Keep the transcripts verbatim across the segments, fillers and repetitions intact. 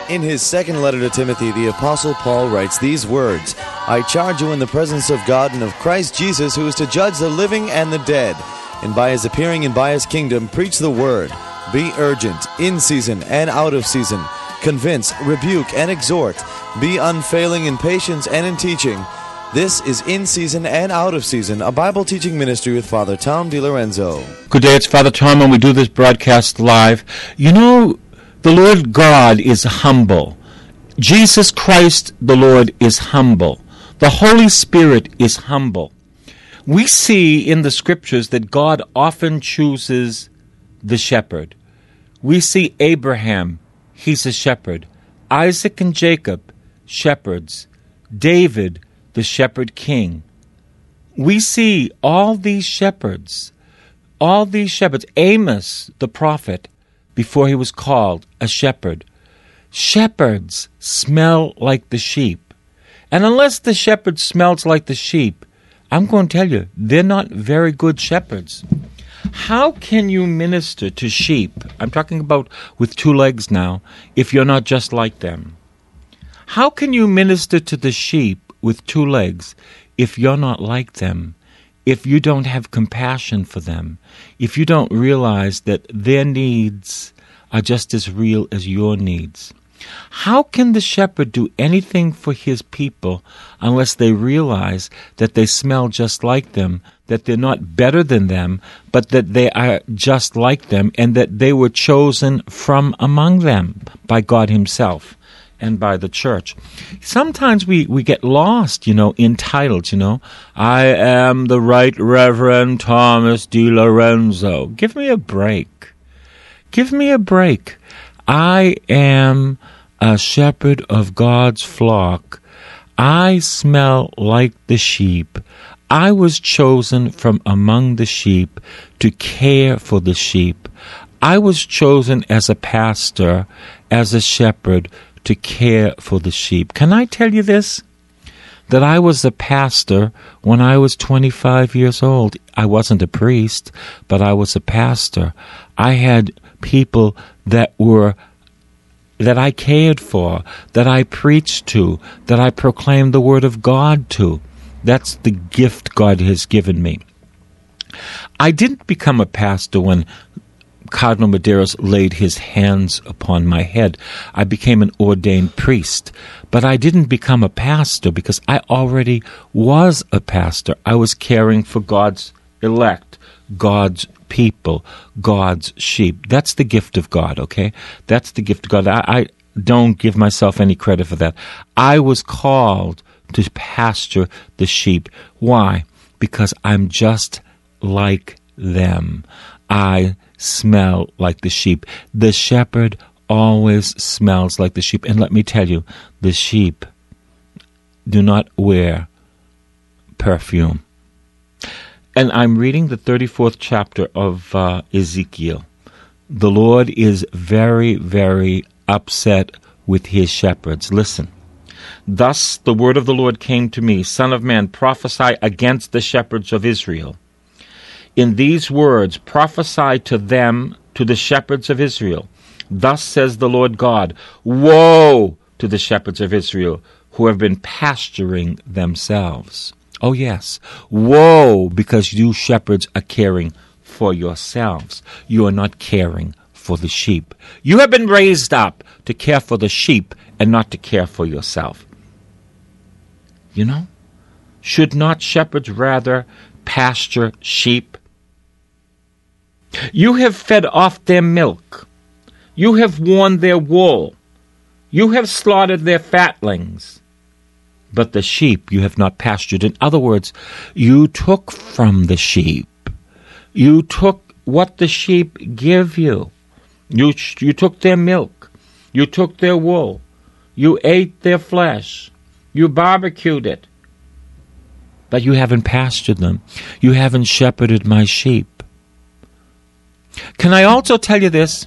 In his second letter to Timothy, the Apostle Paul writes these words, I charge you in the presence of God and of Christ Jesus, who is to judge the living and the dead, and by his appearing and by his kingdom, preach the word. Be urgent, in season and out of season. Convince, rebuke, and exhort. Be unfailing in patience and in teaching. This is In Season and Out of Season, a Bible teaching ministry with Father Tom DiLorenzo. Good day, it's Father Tom, and we do this broadcast live. You know, the Lord God is humble. Jesus Christ, the Lord, is humble. The Holy Spirit is humble. We see in the Scriptures that God often chooses the shepherd. We see Abraham, he's a shepherd. Isaac and Jacob, shepherds. David, the shepherd king. We see all these shepherds, all these shepherds. Amos, the prophet, before he was called a shepherd. Shepherds smell like the sheep. And unless the shepherd smells like the sheep, I'm going to tell you, they're not very good shepherds. How can you minister to sheep, I'm talking about with two legs now, if you're not just like them? How can you minister to the sheep with two legs if you're not like them? If you don't have compassion for them, if you don't realize that their needs are just as real as your needs. How can the shepherd do anything for his people unless they realize that they smell just like them, that they're not better than them, but that they are just like them, and that they were chosen from among them by God himself and by the church? Sometimes we, we get lost, you know, in titles, you know. I am the Right Reverend Thomas DiLorenzo. Give me a break. Give me a break. I am a shepherd of God's flock. I smell like the sheep. I was chosen from among the sheep to care for the sheep. I was chosen as a pastor, as a shepherd, to care for the sheep. Can I tell you this? That I was a pastor when I was twenty-five years old. I wasn't a priest, but I was a pastor. I had people that were, that I cared for, that I preached to, that I proclaimed the Word of God to. That's the gift God has given me. I didn't become a pastor when Cardinal Medeiros laid his hands upon my head. I became an ordained priest, but I didn't become a pastor because I already was a pastor. I was caring for God's elect, God's people, God's sheep. That's the gift of God, okay? That's the gift of God. I, I don't give myself any credit for that. I was called to pasture the sheep. Why? Because I'm just like them. I smell like the sheep. The shepherd always smells like the sheep. And let me tell you, the sheep do not wear perfume. And I'm reading the thirty-fourth chapter of uh, Ezekiel. The Lord is very, very upset with his shepherds. Listen. Thus the word of the Lord came to me, Son of man, prophesy against the shepherds of Israel. In these words, prophesy to them, to the shepherds of Israel. Thus says the Lord God, woe to the shepherds of Israel who have been pasturing themselves. Oh yes, woe, because you shepherds are caring for yourselves. You are not caring for the sheep. You have been raised up to care for the sheep and not to care for yourself. You know, should not shepherds rather pasture sheep? You have fed off their milk. You have worn their wool. You have slaughtered their fatlings. But the sheep you have not pastured. In other words, you took from the sheep. You took what the sheep give you. You, you took their milk. You took their wool. You ate their flesh. You barbecued it. But you haven't pastured them. You haven't shepherded my sheep. Can I also tell you this?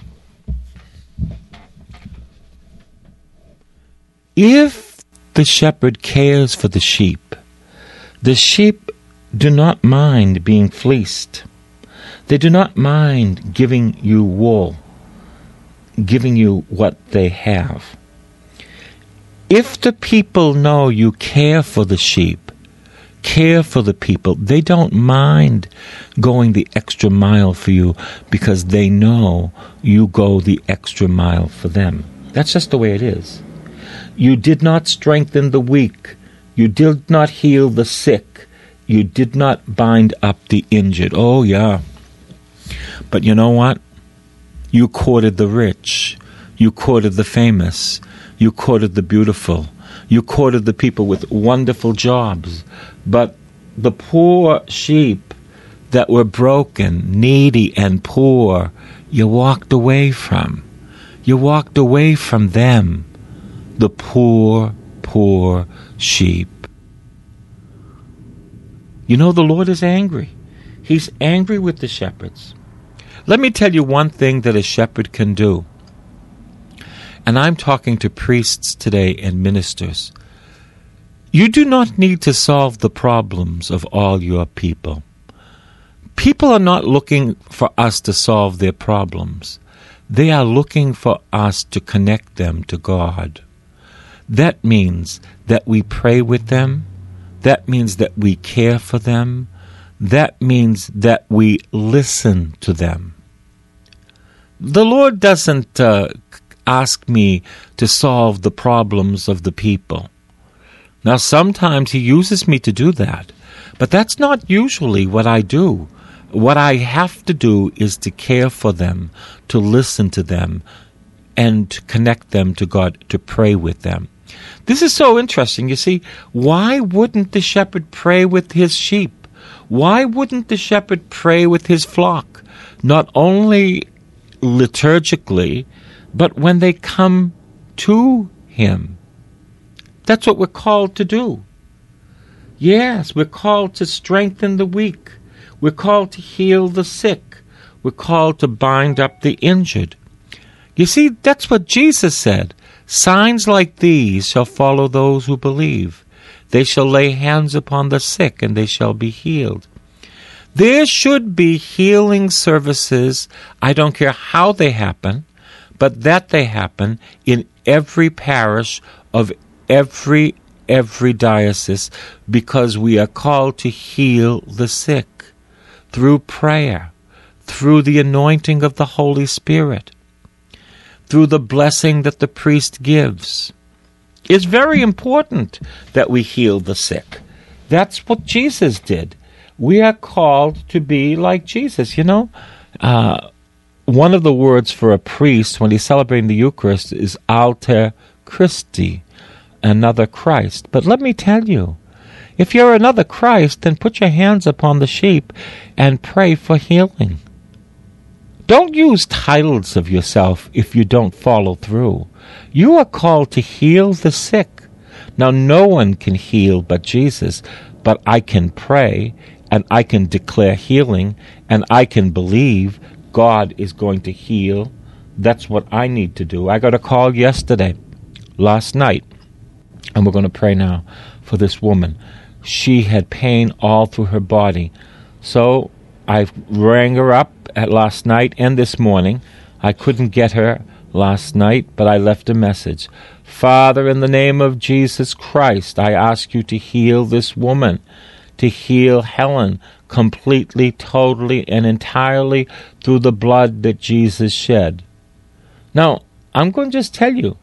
If the shepherd cares for the sheep, the sheep do not mind being fleeced. They do not mind giving you wool. giving you what they have. If the people know you care for the sheep, care for the people, they don't mind going the extra mile for you because they know you go the extra mile for them. That's just the way it is. You did not strengthen the weak. You did not heal the sick. You did not bind up the injured. Oh, yeah. But you know what? You courted the rich. You courted the famous. You courted the beautiful. You courted the people with wonderful jobs. But the poor sheep that were broken, needy, and poor, you walked away from. You walked away from them. The poor, poor sheep. You know, the Lord is angry. He's angry with the shepherds. Let me tell you one thing that a shepherd can do. And I'm talking to priests today and ministers. You do not need to solve the problems of all your people. People are not looking for us to solve their problems. They are looking for us to connect them to God. That means that we pray with them. That means that we care for them. That means that we listen to them. The Lord doesn't uh, ask me to solve the problems of the people. Now, sometimes He uses me to do that, but that's not usually what I do. What I have to do is to care for them, to listen to them, and to connect them to God, to pray with them. This is so interesting. You see, why wouldn't the shepherd pray with his sheep? Why wouldn't the shepherd pray with his flock? Not only liturgically, but when they come to him. That's what we're called to do. Yes, we're called to strengthen the weak. We're called to heal the sick. We're called to bind up the injured. You see, that's what Jesus said. Signs like these shall follow those who believe. They shall lay hands upon the sick, and they shall be healed. There should be healing services, I don't care how they happen, but that they happen in every parish of every, every diocese, because we are called to heal the sick through prayer, through the anointing of the Holy Spirit, through the blessing that the priest gives. It's very important that we heal the sick. That's what Jesus did. We are called to be like Jesus. You know, uh, one of the words for a priest when he's celebrating the Eucharist is Alter Christi, another Christ. But let me tell you, if you're another Christ, then put your hands upon the sheep and pray for healing. Don't use titles of yourself if you don't follow through. You are called to heal the sick. Now, no one can heal but Jesus, but I can pray, and I can declare healing, and I can believe God is going to heal. That's what I need to do. I got a call yesterday, last night, and we're going to pray now for this woman. She had pain all through her body. So I rang her up at last night and this morning. I couldn't get her last night, but I left a message. Father, in the name of Jesus Christ, I ask you to heal this woman, to heal Helen completely, totally, and entirely through the blood that Jesus shed. Now, I'm going to just tell you,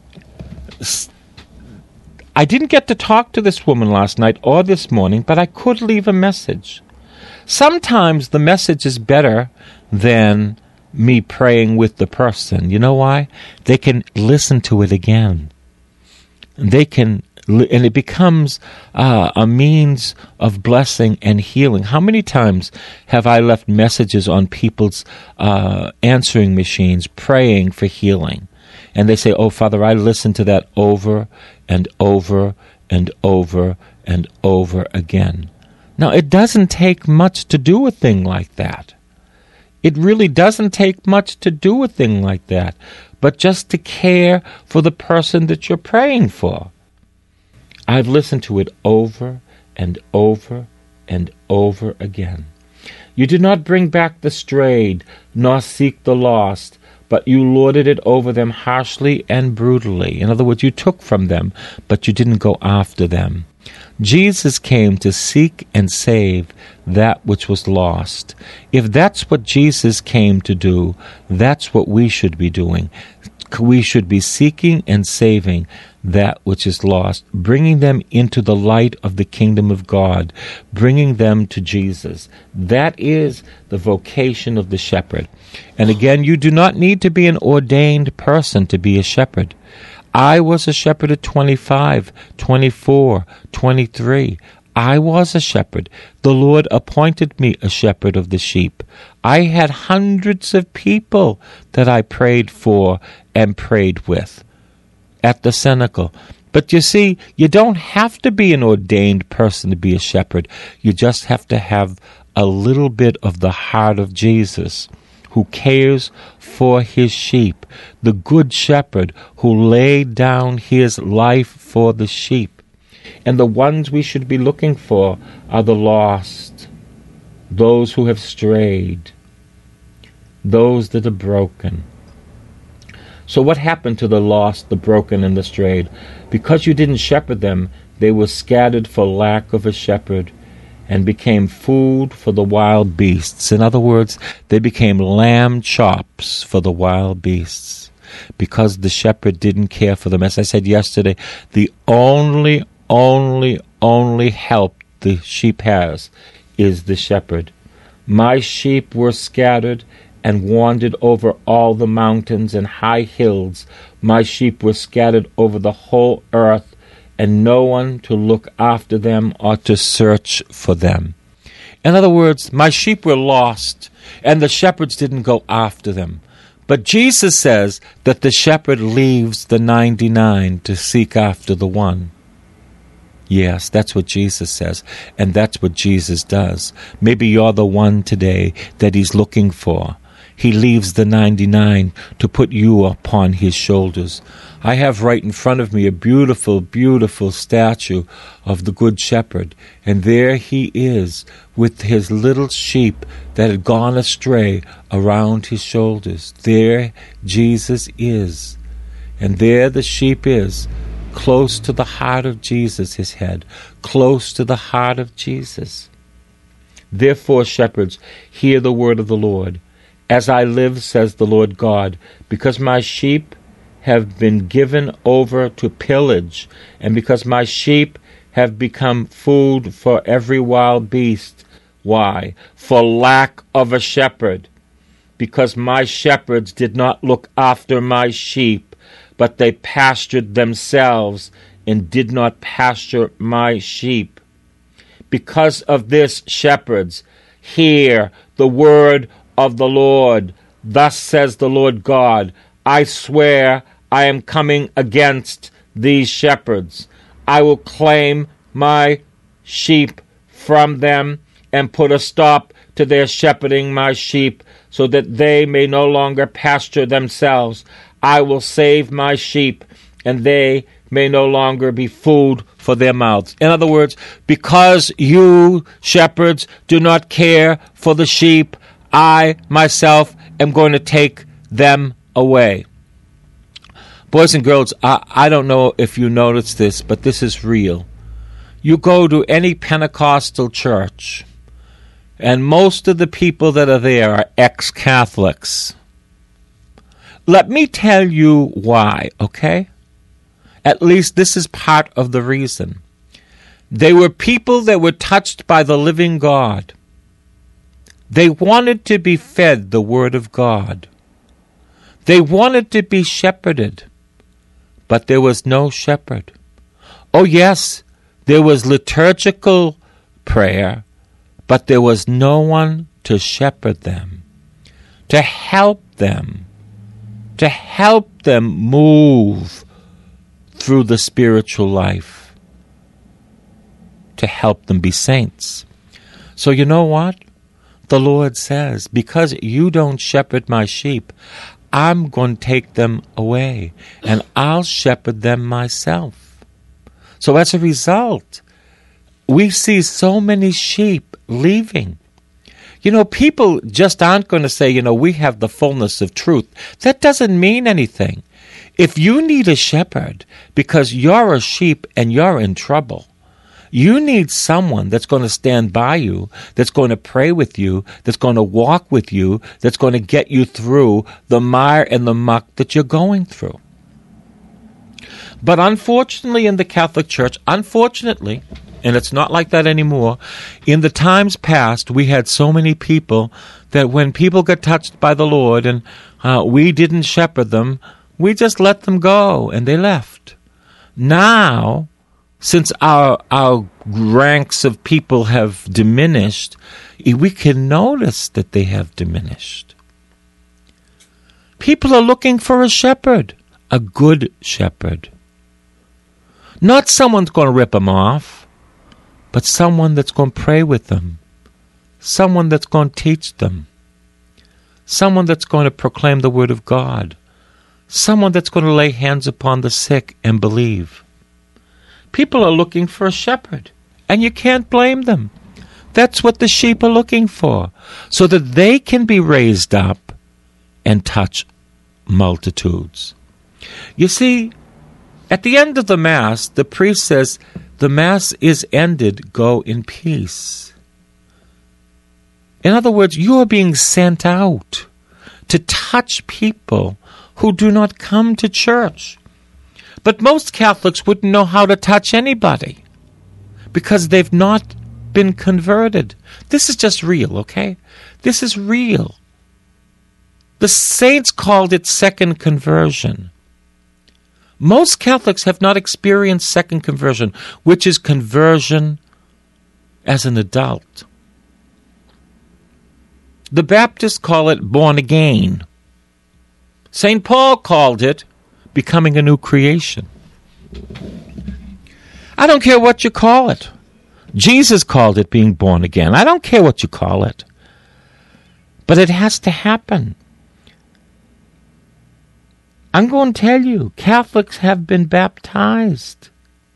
I didn't get to talk to this woman last night or this morning, but I could leave a message. Sometimes the message is better than me praying with the person. You know why? They can listen to it again. They can, and it becomes uh, a means of blessing and healing. How many times have I left messages on people's uh, answering machines praying for healing? And they say, oh, Father, I listened to that over and over and over and over again. Now, it doesn't take much to do a thing like that. It really doesn't take much to do a thing like that, but just to care for the person that you're praying for. I've listened to it over and over and over again. You do not bring back the strayed, nor seek the lost, but you lorded it over them harshly and brutally. In other words, you took from them, but you didn't go after them. Jesus came to seek and save that which was lost. If that's what Jesus came to do, that's what we should be doing. We should be seeking and saving that which is lost, bringing them into the light of the kingdom of God, bringing them to Jesus. That is the vocation of the shepherd. And again, you do not need to be an ordained person to be a shepherd. I was a shepherd at twenty-five, twenty-four, twenty-three. I was a shepherd. The Lord appointed me a shepherd of the sheep. I had hundreds of people that I prayed for and prayed with at the cenacle. But you see, you don't have to be an ordained person to be a shepherd. You just have to have a little bit of the heart of Jesus, who cares for his sheep, the good shepherd who laid down his life for the sheep. And the ones we should be looking for are the lost, those who have strayed, those that are broken. So what happened to the lost, the broken, and the strayed? Because you didn't shepherd them, they were scattered for lack of a shepherd and became food for the wild beasts. In other words, they became lamb chops for the wild beasts because the shepherd didn't care for them. As I said yesterday, the only, only, only help the sheep has is the shepherd. My sheep were scattered and wandered over all the mountains and high hills. My sheep were scattered over the whole earth, and no one to look after them or to search for them. In other words, my sheep were lost, and the shepherds didn't go after them. But Jesus says that the shepherd leaves the ninety-nine to seek after the one. Yes, that's what Jesus says, and that's what Jesus does. Maybe you're the one today that he's looking for. He leaves the ninety-nine to put you upon his shoulders. I have right in front of me a beautiful, beautiful statue of the Good Shepherd, and there he is with his little sheep that had gone astray around his shoulders. There Jesus is, and there the sheep is, close to the heart of Jesus, his head, close to the heart of Jesus. Therefore, shepherds, hear the word of the Lord. As I live, says the Lord God, because my sheep have been given over to pillage, and because my sheep have become food for every wild beast. Why? For lack of a shepherd. Because my shepherds did not look after my sheep, but they pastured themselves and did not pasture my sheep. Because of this, shepherds, hear the word of the Lord. Thus says the Lord God, I swear I am coming against these shepherds. I will claim my sheep from them and put a stop to their shepherding my sheep so that they may no longer pasture themselves. I will save my sheep, and they may no longer be food for their mouths. In other words, because you, shepherds, do not care for the sheep, I, myself, am going to take them away. Boys and girls, I, I don't know if you noticed this, but this is real. You go to any Pentecostal church, and most of the people that are there are ex-Catholics. Let me tell you why, okay? At least this is part of the reason. They were people that were touched by the living God. They wanted to be fed the Word of God. They wanted to be shepherded, but there was no shepherd. Oh yes, there was liturgical prayer, but there was no one to shepherd them, to help them, to help them move through the spiritual life, to help them be saints. So you know what? The Lord says, because you don't shepherd my sheep, I'm going to take them away, and I'll shepherd them myself. So as a result, we see so many sheep leaving. You know, people just aren't going to say, you know, we have the fullness of truth. That doesn't mean anything. If you need a shepherd because you're a sheep and you're in trouble, you need someone that's going to stand by you, that's going to pray with you, that's going to walk with you, that's going to get you through the mire and the muck that you're going through. But unfortunately in the Catholic Church, unfortunately, and it's not like that anymore, in the times past we had so many people that when people got touched by the Lord and uh, we didn't shepherd them, we just let them go and they left. Now, since our our ranks of people have diminished, we can notice that they have diminished. People are looking for a shepherd, a good shepherd. Not someone that's going to rip them off, but someone that's going to pray with them, someone that's going to teach them, someone that's going to proclaim the Word of God, someone that's going to lay hands upon the sick and believe. People are looking for a shepherd, and you can't blame them. That's what the sheep are looking for, so that they can be raised up and touch multitudes. You see, at the end of the Mass, the priest says, the Mass is ended, go in peace. In other words, you are being sent out to touch people who do not come to church. But most Catholics wouldn't know how to touch anybody because they've not been converted. This is just real, okay? This is real. The saints called it second conversion. Most Catholics have not experienced second conversion, which is conversion as an adult. The Baptists call it born again. Saint Paul called it becoming a new creation. I don't care what you call it. Jesus called it being born again. I don't care what you call it. But it has to happen. I'm going to tell you, Catholics have been baptized.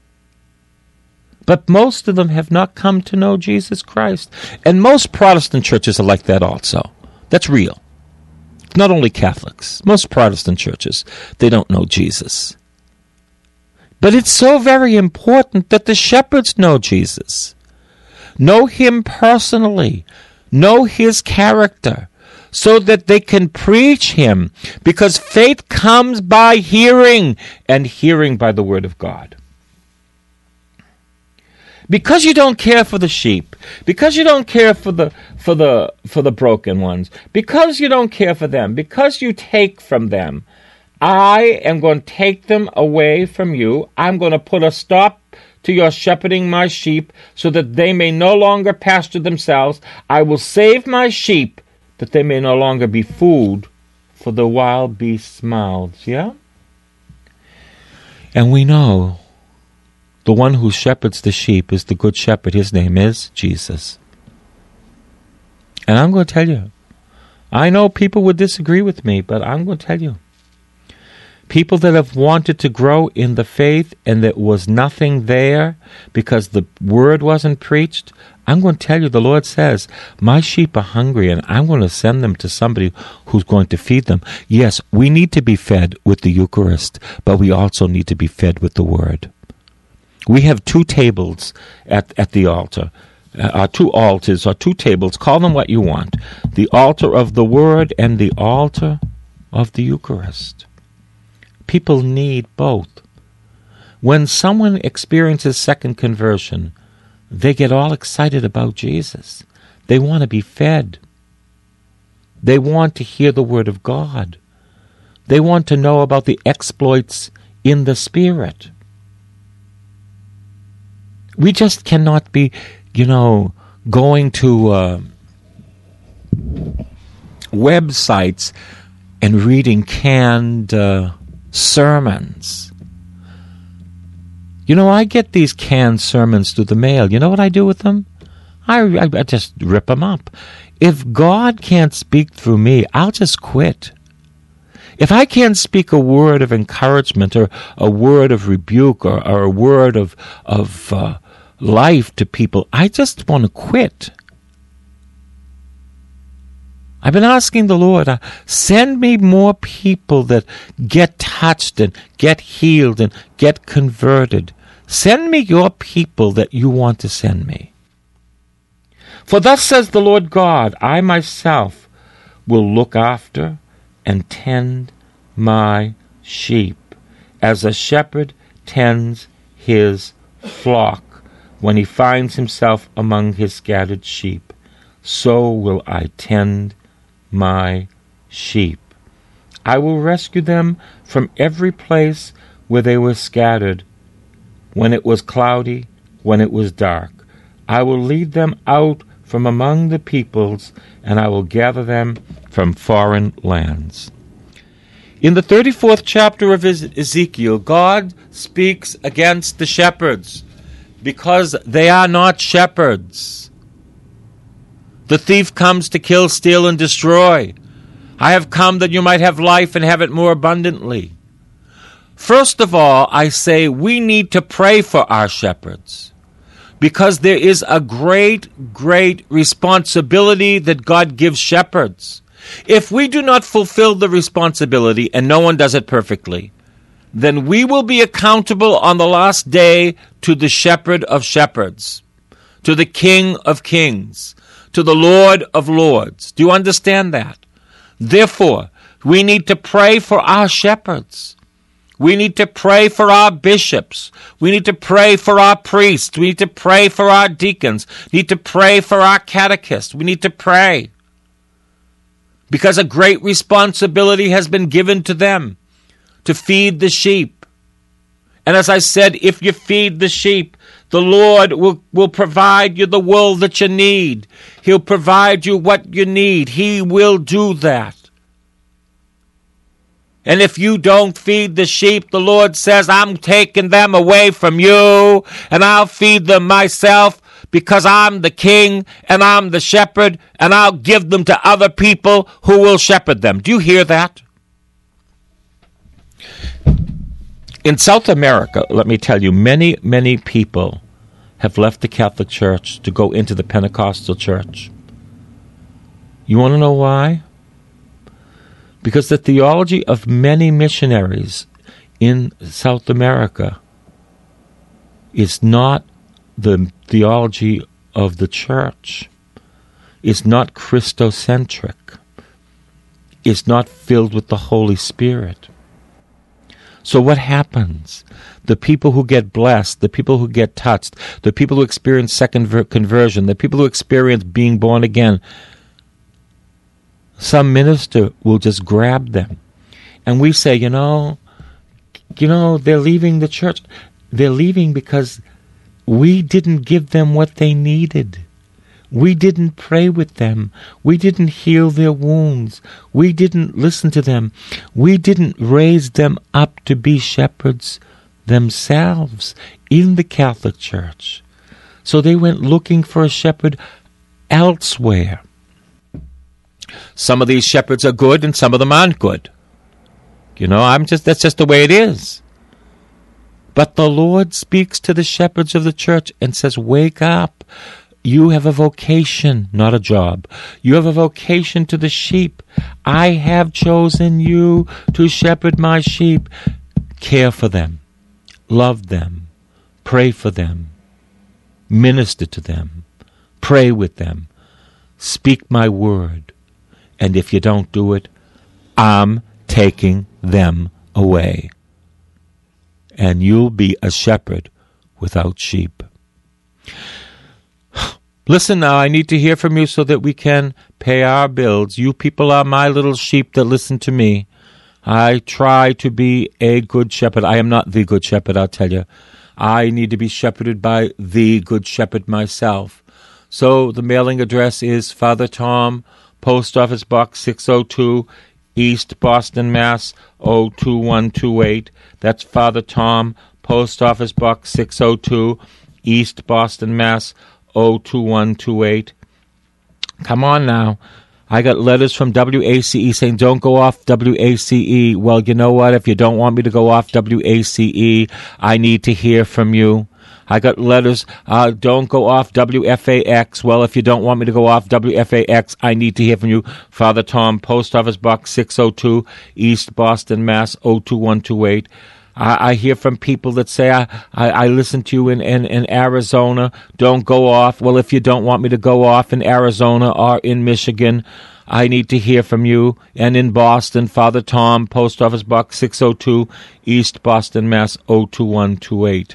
But most of them have not come to know Jesus Christ. And most Protestant churches are like that also. That's real. Not only Catholics. Most Protestant churches, they don't know Jesus. But it's so very important that the shepherds know Jesus. Know Him personally. Know His character. So that they can preach Him. Because faith comes by hearing, and hearing by the Word of God. Because you don't care for the sheep, because you don't care for the for the for the broken ones, because you don't care for them, because you take from them, I am going to take them away from you. I'm going to put a stop to your shepherding my sheep so that they may no longer pasture themselves. I will save my sheep that they may no longer be food for the wild beasts' mouths. Yeah? And we know the one who shepherds the sheep is the good shepherd. His name is Jesus. And I'm going to tell you, I know people would disagree with me, but I'm going to tell you, people that have wanted to grow in the faith and there was nothing there because the word wasn't preached, I'm going to tell you, the Lord says, my sheep are hungry and I'm going to send them to somebody who's going to feed them. Yes, we need to be fed with the Eucharist, but we also need to be fed with the Word. We have two tables at, at the altar, uh, two altars or two tables, call them what you want. The altar of the Word and the altar of the Eucharist. People need both. When someone experiences second conversion, they get all excited about Jesus. They want to be fed. They want to hear the Word of God. They want to know about the exploits in the Spirit. We just cannot be, you know, going to uh, websites and reading canned uh, sermons. You know, I get these canned sermons through the mail. You know what I do with them? I, I, I just rip them up. If God can't speak through me, I'll just quit. If I can't speak a word of encouragement or a word of rebuke or, or a word of, of uh, life to people, I just want to quit. I've been asking the Lord, uh, send me more people that get touched and get healed and get converted. Send me your people that you want to send me. For thus says the Lord God, I myself will look after and tend my sheep, as a shepherd tends his flock when he finds himself among his scattered sheep. So will I tend my sheep. I will rescue them from every place where they were scattered, when it was cloudy, when it was dark. I will lead them out from among the peoples, and I will gather them from foreign lands. In the thirty-fourth chapter of Ezekiel, God speaks against the shepherds because they are not shepherds. The thief comes to kill, steal, and destroy. I have come that you might have life and have it more abundantly. First of all, I say we need to pray for our shepherds, because there is a great, great responsibility that God gives shepherds. If we do not fulfill the responsibility, and no one does it perfectly, then we will be accountable on the last day to the shepherd of shepherds, to the King of kings, to the Lord of lords. Do you understand that? Therefore, we need to pray for our shepherds. We need to pray for our bishops. We need to pray for our priests. We need to pray for our deacons. We need to pray for our catechists. We need to pray, because a great responsibility has been given to them to feed the sheep. And as I said, if you feed the sheep, the Lord will, will provide you the wool that you need. He'll provide you what you need. He will do that. And if you don't feed the sheep, the Lord says, I'm taking them away from you, and I'll feed them myself, because I'm the king, and I'm the shepherd, and I'll give them to other people who will shepherd them. Do you hear that? In South America, let me tell you, many, many people have left the Catholic Church to go into the Pentecostal Church. You want to know why? Because the theology of many missionaries in South America is not the theology of the church. It's not Christocentric. It's not filled with the Holy Spirit. So what happens? The people who get blessed, the people who get touched, the people who experience second ver- conversion, the people who experience being born again, some minister will just grab them. And we say, you know, you know, they're leaving the church. They're leaving because we didn't give them what they needed. We didn't pray with them. We didn't heal their wounds. We didn't listen to them. We didn't raise them up to be shepherds themselves in the Catholic Church. So they went looking for a shepherd elsewhere. Some of these shepherds are good and some of them aren't good. You know, I'm just that's just the way it is. But the Lord speaks to the shepherds of the church and says, wake up. You have a vocation, not a job. You have a vocation to the sheep. I have chosen you to shepherd my sheep. Care for them. Love them. Pray for them. Minister to them. Pray with them. Speak my word. And if you don't do it, I'm taking them away. And you'll be a shepherd without sheep. Listen now, I need to hear from you so that we can pay our bills. You people are my little sheep that listen to me. I try to be a good shepherd. I am not the good shepherd, I'll tell you. I need to be shepherded by the good shepherd myself. So the mailing address is Father Tom, Post Office Box six oh two, East Boston, Mass. oh two one two eight. That's Father Tom, Post Office Box six oh two, East Boston, Mass. oh two one two eight. Come on now. I got letters from W A C E saying, don't go off W A C E. Well, you know what? If you don't want me to go off W A C E, I need to hear from you. I got letters, uh, don't go off W F A X. Well, if you don't want me to go off W F A X, I need to hear from you. Father Tom, Post Office Box six oh two, East Boston, Mass. oh two one two eight. I, I hear from people that say, I, I, I listen to you in, in, in Arizona. Don't go off. Well, if you don't want me to go off in Arizona or in Michigan, I need to hear from you. And in Boston, Father Tom, Post Office Box six oh two, East Boston, Mass. oh two one two eight.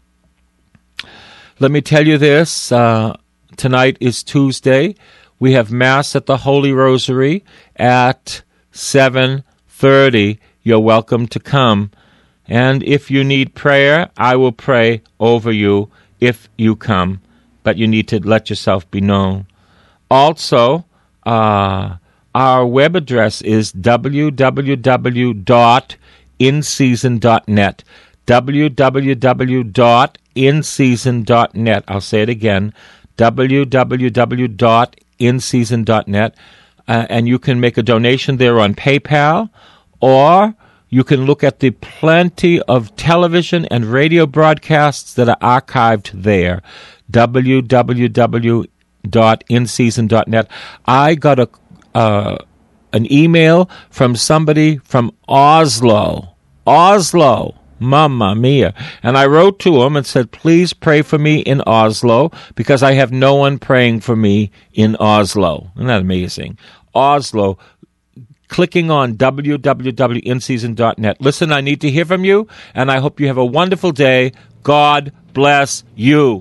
Let me tell you this. Uh, tonight is Tuesday. We have Mass at the Holy Rosary at seven thirty. You're welcome to come. And if you need prayer, I will pray over you if you come. But you need to let yourself be known. Also, uh, our web address is w w w dot in season dot net. w w w dot in season dot net. I'll say it again. w w w dot in season dot net. Uh, and you can make a donation there on PayPal, or you can look at the plenty of television and radio broadcasts that are archived there. w w w dot in season dot net. I got a uh, an email from somebody from Oslo. Oslo. Mamma mia. And I wrote to him and said, please pray for me in Oslo, because I have no one praying for me in Oslo. Isn't that amazing? Oslo. Clicking on w w w dot in season dot net. Listen, I need to hear from you, and I hope you have a wonderful day. God bless you.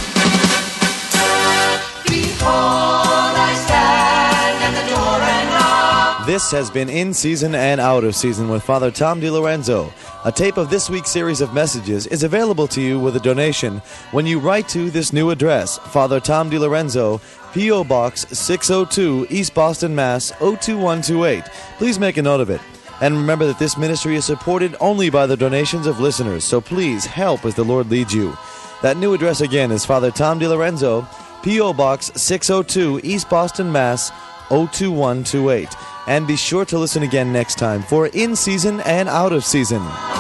This has been In Season and Out of Season with Father Tom DiLorenzo. A tape of this week's series of messages is available to you with a donation when you write to this new address, Father Tom DiLorenzo, P O. Box six oh two, East Boston, Mass. oh two one two eight. Please make a note of it. And remember that this ministry is supported only by the donations of listeners, so please help as the Lord leads you. That new address again is Father Tom DiLorenzo, P O. Box six oh two, East Boston, Mass. oh two one two eight. And be sure to listen again next time for In Season and Out of Season.